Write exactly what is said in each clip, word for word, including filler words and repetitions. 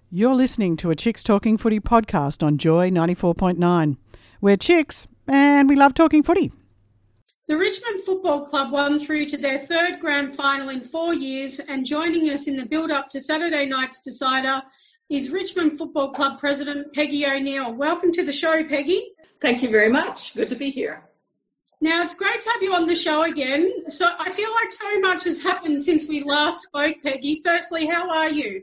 You're listening to a Chicks Talking Footy podcast on Joy ninety-four point nine. We're chicks and we love talking footy. The Richmond Football Club won through to their third grand final in four years, and joining us in the build-up to Saturday night's decider is Richmond Football Club President Peggy O'Neill. Welcome to the show, Peggy. Thank you very much. Good to be here. Now, it's great to have you on the show again. So I feel like so much has happened since we last spoke, Peggy. Firstly, how are you?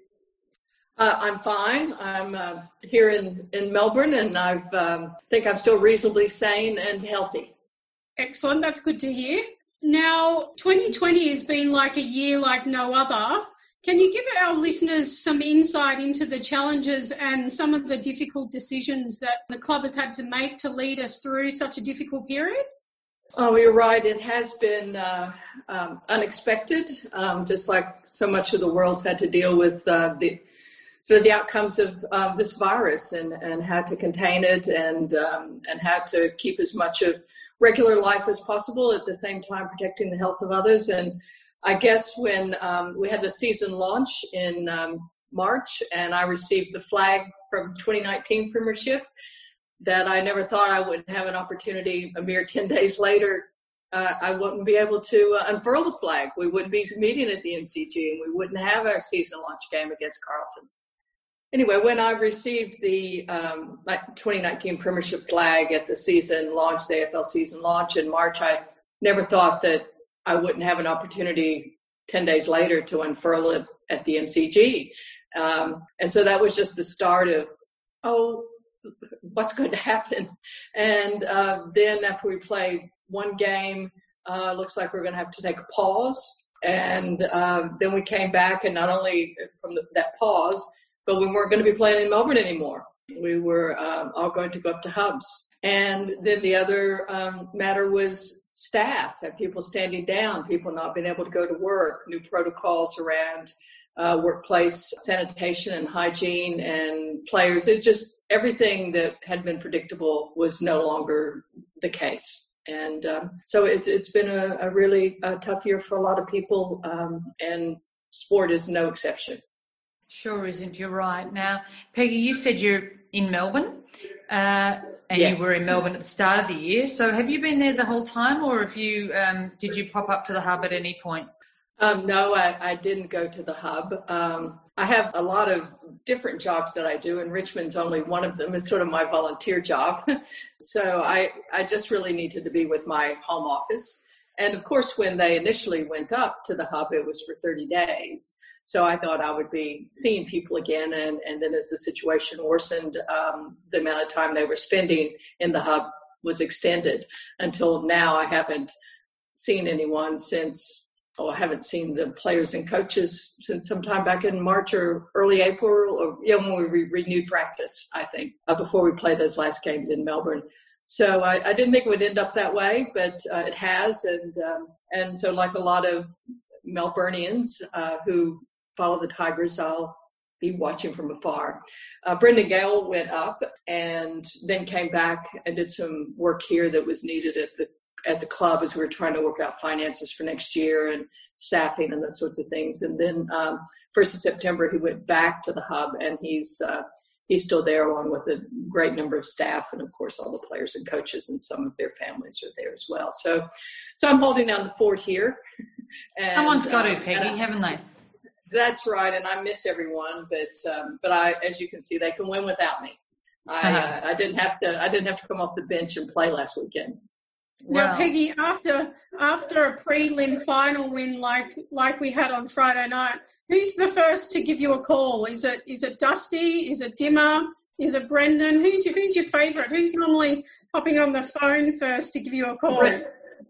Uh, I'm fine. I'm uh, here in, in Melbourne, and I um, think I'm still reasonably sane and healthy. Excellent. That's good to hear. Now, twenty twenty has been like a year like no other. Can you give our listeners some insight into the challenges and some of the difficult decisions that the club has had to make to lead us through such a difficult period? Oh, you're right. It has been uh, um, unexpected, um, just like so much of the world's had to deal with uh, the sort of the outcomes of uh, this virus and, and how to contain it and um, and how to keep as much of regular life as possible at the same time protecting the health of others. And I guess when um, we had the season launch in um, March and I received the flag from twenty nineteen Premiership, that I never thought I would have an opportunity a mere ten days later. Uh, I wouldn't be able to uh, unfurl the flag. We wouldn't be meeting at the M C G and we wouldn't have our season launch game against Carlton. Anyway, when I received the um, twenty nineteen Premiership flag at the season launch, the A F L season launch in March, I never thought that I wouldn't have an opportunity ten days later to unfurl it at the M C G. Um, and so that was just the start of, oh, what's going to happen? And uh, then after we played one game, uh, looks like we're going to have to take a pause. And uh, then we came back, and not only from the, that pause, but we weren't going to be playing in Melbourne anymore. We were um, all going to go up to Hubs. And then the other um, matter was staff and people standing down, people not being able to go to work, new protocols around uh, workplace sanitation and hygiene and players. It just, everything that had been predictable was no longer the case. And um, so it's it's been a, a really uh, tough year for a lot of people, um, and sport is no exception. Sure isn't. You're right. Now, Peggy, you said you're in Melbourne, uh, and Yes. you were in Melbourne at the start of the year. So have you been there the whole time, or have you um, did you pop up to the hub at any point? Um, no, I, I didn't go to the hub. Um, I have a lot of different jobs that I do, and Richmond's only one of them. It's sort of my volunteer job. So I, I just really needed to be with my home office. And, of course, when they initially went up to the hub, it was for thirty days. So I thought I would be seeing people again. And, and then as the situation worsened, um, the amount of time they were spending in the hub was extended until now. I haven't seen anyone since, oh, I haven't seen the players and coaches since sometime back in March or early April, or you know, when we re- renewed practice, I think, uh, before we played those last games in Melbourne. So I, I didn't think it would end up that way, but uh, it has. And, um, and so like a lot of Melburnians uh, who follow the Tigers, I'll be watching from afar. Uh, Brendan Gale went up and then came back and did some work here that was needed at the at the club as we were trying to work out finances for next year and staffing and those sorts of things. And then um, first of September, he went back to the hub, and he's uh, he's still there along with a great number of staff. And of course, all the players and coaches and some of their families are there as well. So, so I'm holding down the fort here. And, Someone's got to, um, Peggy, I, haven't they? That's right. And I miss everyone, but, um, but I, as you can see, they can win without me. I, Uh-huh. uh, I didn't have to, I didn't have to come off the bench and play last weekend. Now, Wow. Peggy, after after a prelim final win like like we had on Friday night, who's the first to give you a call? Is it is it Dusty? Is it Dimmer? Is it Brendan? Who's your who's your favourite? Who's normally popping on the phone first to give you a call? Brent,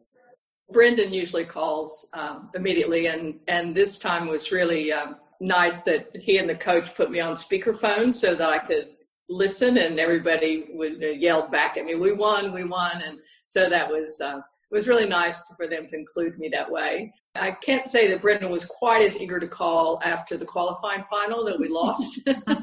Brendan usually calls um, immediately, and and this time was really um, nice that he and the coach put me on speakerphone so that I could listen, and everybody would uh, yell back at me, "We won, we won!" And so that was uh, it was really nice for them to include me that way. I can't say that Brendan was quite as eager to call after the qualifying final that we lost,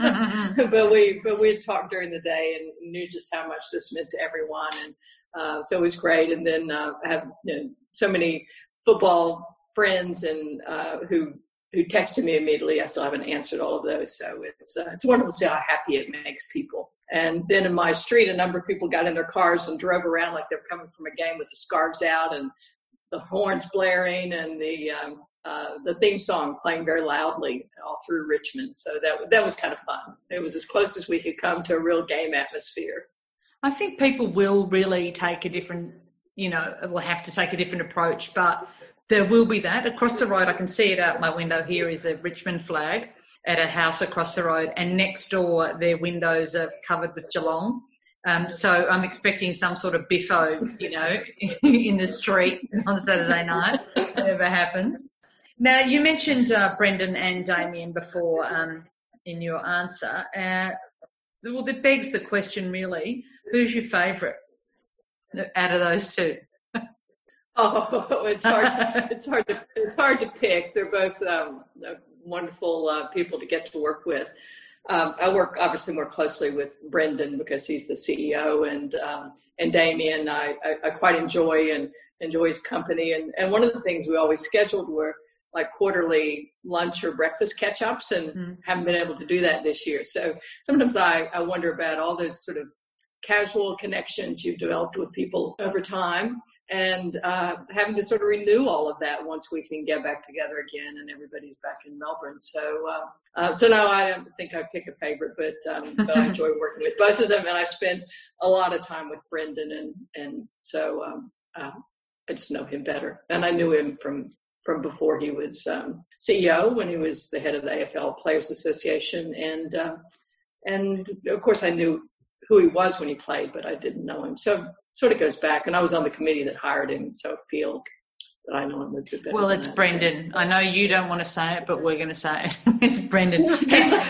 but we but we had talked during the day and knew just how much this meant to everyone, and uh, so it was great. And then uh, I have you know, so many football friends and uh, who who texted me immediately. I still haven't answered all of those. So it's uh, it's wonderful to see how happy it makes people. And then in my street, a number of people got in their cars and drove around like they were coming from a game with the scarves out and the horns blaring and the um, uh, the theme song playing very loudly all through Richmond. So that that was kind of fun. It was as close as we could come to a real game atmosphere. I think people will really take a different, you know, will have to take a different approach, but there will be that. Across the road, I can see it out my window here, is a Richmond flag at a house across the road, and next door their windows are covered with Geelong. Um, so I'm expecting some sort of biffo, you know, in the street on Saturday night, whatever happens. Now, you mentioned uh, Brendan and Damien before um, in your answer. Uh, well, that begs the question, really, who's your favourite out of those two? Oh, it's hard. It's hard to it's hard to pick. They're both um, wonderful uh, people to get to work with. Um, I work obviously more closely with Brendan because he's the C E O, and um, and Damien I, I, I quite enjoy and enjoy his company. And, and one of the things we always scheduled were like quarterly lunch or breakfast catch-ups, and mm-hmm. haven't been able to do that this year. So sometimes I, I wonder about all those sort of casual connections you've developed with people over time, and uh, having to sort of renew all of that once we can get back together again and everybody's back in Melbourne. So, uh, uh, so no, I don't think I pick a favorite, but um, but I enjoy working with both of them, and I spend a lot of time with Brendan, and and so um, uh, I just know him better, and I knew him from from before he was um, C E O, when he was the head of the A F L Players Association, and uh, and of course I knew who he was when he played, but I didn't know him. So it sort of goes back, and I was on the committee that hired him, so I feel that I know him a bit better. Well, it's Brendan. I know you don't want to say it, but we're going to say it. It's Brendan. He's,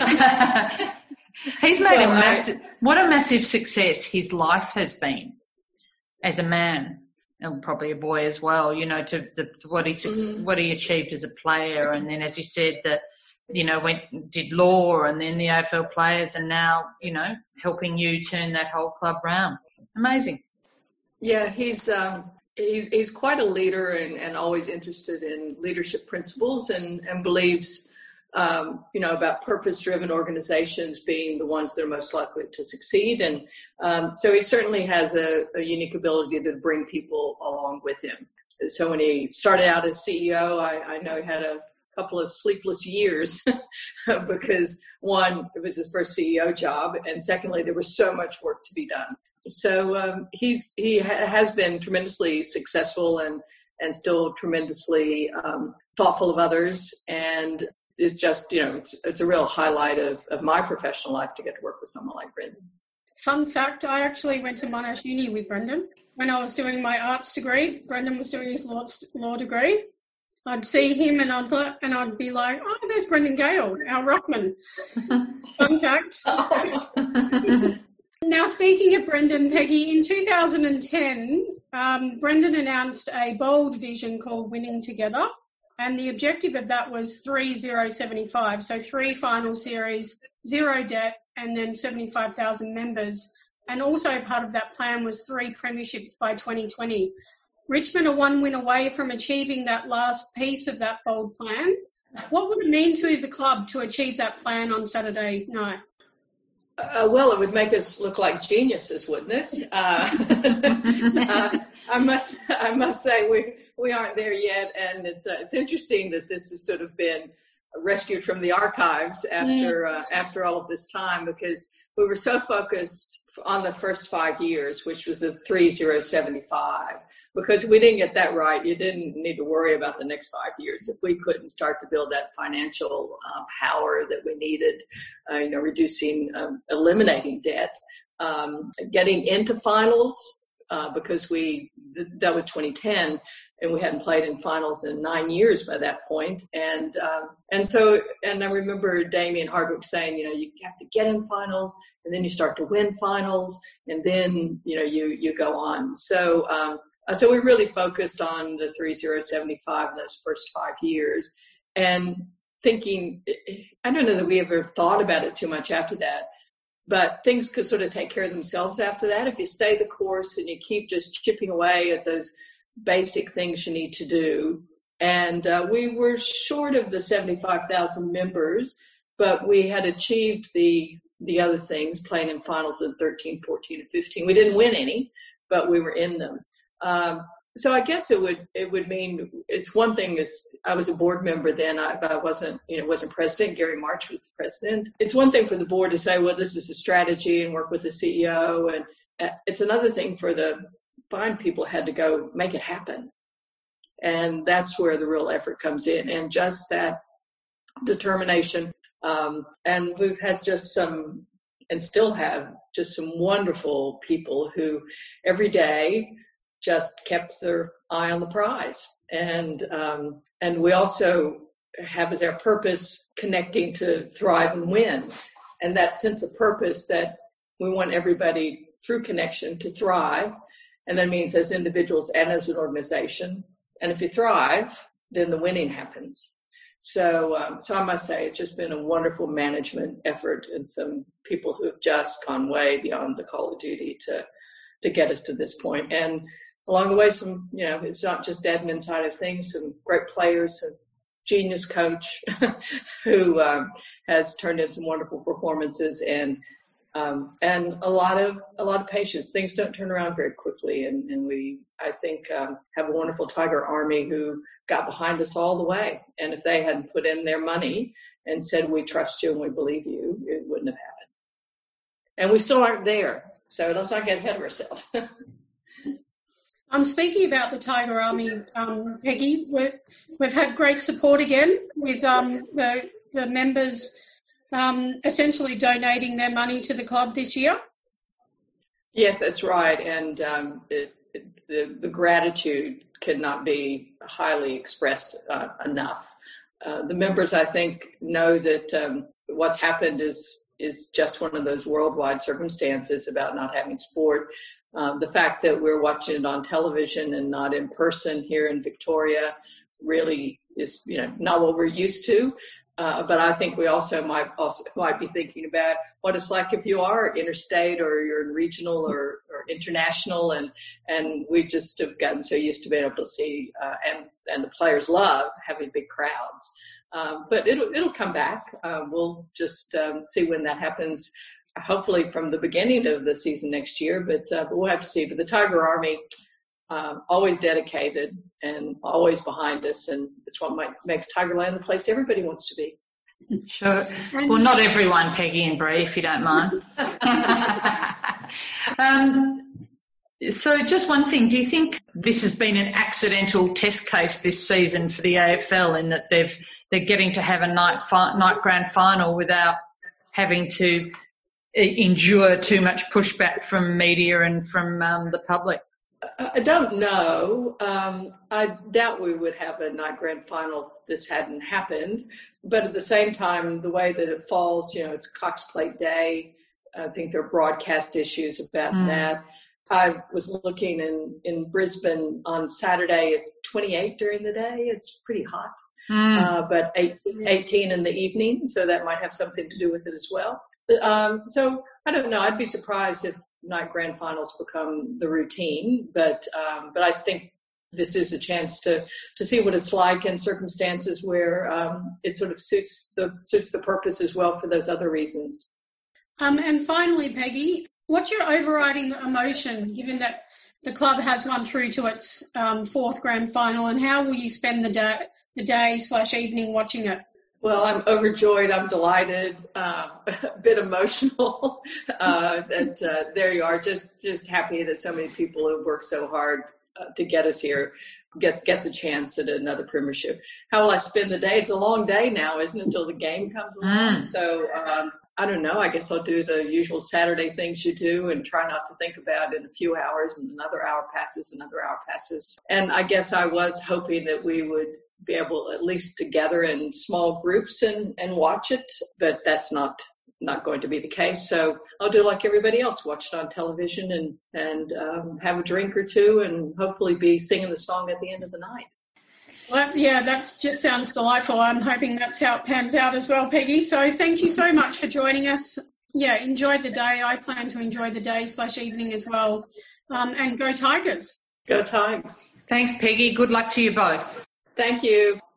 he's made well, a massive, I, what a massive success his life has been as a man, and probably a boy as well, you know, to, to what he mm-hmm. what he achieved as a player. And then, as you said, that, you know, went, did law and then the A F L Players, and now, you know, helping you turn that whole club round. Amazing. Yeah, he's um, he's he's quite a leader, and, and always interested in leadership principles, and, and believes, um, you know, about purpose-driven organizations being the ones that are most likely to succeed. And um, so he certainly has a, a unique ability to bring people along with him. So when he started out as C E O, I, I know he had a couple of sleepless years because, one, it was his first C E O job, and secondly, there was so much work to be done. So um, he's he ha- has been tremendously successful, and and still tremendously um, thoughtful of others, and it's just, you know, it's it's a real highlight of, of my professional life to get to work with someone like Brendan. Fun fact, I actually went to Monash Uni with Brendan. When I was doing my arts degree, Brendan was doing his law, law degree. I'd see him and I'd and I'd be like, oh, there's Brendan Gale, our Rockman. Fun fact. Oh. Now, speaking of Brendan, Peggy, in two thousand ten, um, Brendan announced a bold vision called Winning Together, and the objective of that was three zero seventy-five, so three final series, zero debt, and then seventy-five thousand members. And also part of that plan was three premierships by twenty twenty. Richmond are one win away from achieving that last piece of that bold plan. What would it mean to the club to achieve that plan on Saturday night? Uh, well, it would make us look like geniuses, wouldn't it? Uh, uh, I must, I must say, we we aren't there yet, and it's uh, it's interesting that this has sort of been rescued from the archives after uh, after all of this time, because we were so focused on the first five years, which was the three zero seventy-five. Because if we didn't get that right, you didn't need to worry about the next five years. If we couldn't start to build that financial um, power that we needed, uh, you know, reducing, um, eliminating debt, um, getting into finals, uh, because we th- that was twenty ten, and we hadn't played in finals in nine years by that point. And um, and so, and I remember Damien Hardwick saying, you know, you have to get in finals, and then you start to win finals, and then, you know, you you go on. So. Um, Uh, so we really focused on the three zero seventy-five in those first five years, and thinking, I don't know that we ever thought about it too much after that, but things could sort of take care of themselves after that. If you stay the course and you keep just chipping away at those basic things you need to do, And uh, we were short of the seventy-five thousand members, but we had achieved the the other things, playing in finals in thirteen, fourteen, and fifteen. We didn't win any, but we were in them. Um, so I guess it would it would mean it's one thing is I was a board member then, I, but I wasn't you know wasn't president. Gary March was the president. It's one thing for the board to say, well, this is a strategy and work with the C E O, and uh, it's another thing for the fine people had to go make it happen. And that's where the real effort comes in, and just that determination. Um, and we've had just some, and still have, just some wonderful people who every day just kept their eye on the prize. And um, and we also have as our purpose connecting to thrive and win. And that sense of purpose that we want everybody through connection to thrive. And that means as individuals and as an organization. And if you thrive, then the winning happens. So, um, so I must say, it's just been a wonderful management effort, and some people who have just gone way beyond the call of duty to, to get us to this point. And along the way, some, you know, it's not just admin side of things, some great players, a genius coach who um, has turned in some wonderful performances, and Um, and a lot of a lot of patience. Things don't turn around very quickly, and, and we, I think, um, have a wonderful Tiger Army who got behind us all the way. And if they hadn't put in their money and said, we trust you and we believe you, it wouldn't have happened. And we still aren't there, so let's not get ahead of ourselves. I'm speaking about the Tiger Army, um, Peggy. We're, we've had great support again with um, the, the members Um, essentially donating their money to the club this year. Yes, that's right. And um, it, it, the, the gratitude cannot be highly expressed uh, enough. Uh, the members, I think, know that um, what's happened is is just one of those worldwide circumstances about not having sport. Uh, the fact that we're watching it on television and not in person here in Victoria really is, you know, not what we're used to. Uh, but I think we also might also might be thinking about what it's like if you are interstate or you're in regional or, or international, and and we just have gotten so used to being able to see uh, and and the players love having big crowds. Um, but it'll it'll come back. Uh, we'll just um, see when that happens. Hopefully from the beginning of the season next year, but, uh, but we'll have to see. But the Tiger Army, uh, always dedicated and always behind us, and it's what might, makes Tigerland the place everybody wants to be. Sure. Well, not everyone, Peggy and Bree, if you don't mind. um, so just one thing, do you think this has been an accidental test case this season for the A F L, in that they've, they're getting to have a night, fi- night grand final without having to endure too much pushback from media and from um, the public? I don't know. Um, I doubt we would have a night grand final if this hadn't happened. But at the same time, the way that it falls, you know, it's Cox Plate Day. I think there are broadcast issues about mm. that. I was looking in, in Brisbane on Saturday. It's twenty-eight during the day. It's pretty hot, mm. uh, but eighteen in the evening. So that might have something to do with it as well. Um, so I don't know. I'd be surprised if night grand finals become the routine, but um, but I think this is a chance to to see what it's like in circumstances where um, it sort of suits the suits the purpose as well for those other reasons. Um, and finally, Peggy, what's your overriding emotion, given that the club has won through to its um, fourth grand final, and how will you spend the day the day slash evening watching it? Well, I'm overjoyed. I'm delighted, uh, a bit emotional. uh, that uh, there you are. Just, just happy that so many people who worked so hard uh, to get us here gets gets a chance at another premiership. How will I spend the day? It's a long day now, isn't it, until the game comes along? Mm. So um, I don't know. I guess I'll do the usual Saturday things you do and try not to think about it in a few hours, and another hour passes, another hour passes. And I guess I was hoping that we would be able at least to gather in small groups and, and watch it, but that's not not going to be the case. So I'll do like everybody else, watch it on television and, and um, have a drink or two and hopefully be singing the song at the end of the night. Well, yeah, that just sounds delightful. I'm hoping that's how it pans out as well, Peggy. So thank you so much for joining us. Yeah, enjoy the day. I plan to enjoy the day slash evening as well. Um, and go Tigers. Go Tigers. Thanks, Peggy. Good luck to you both. Thank you.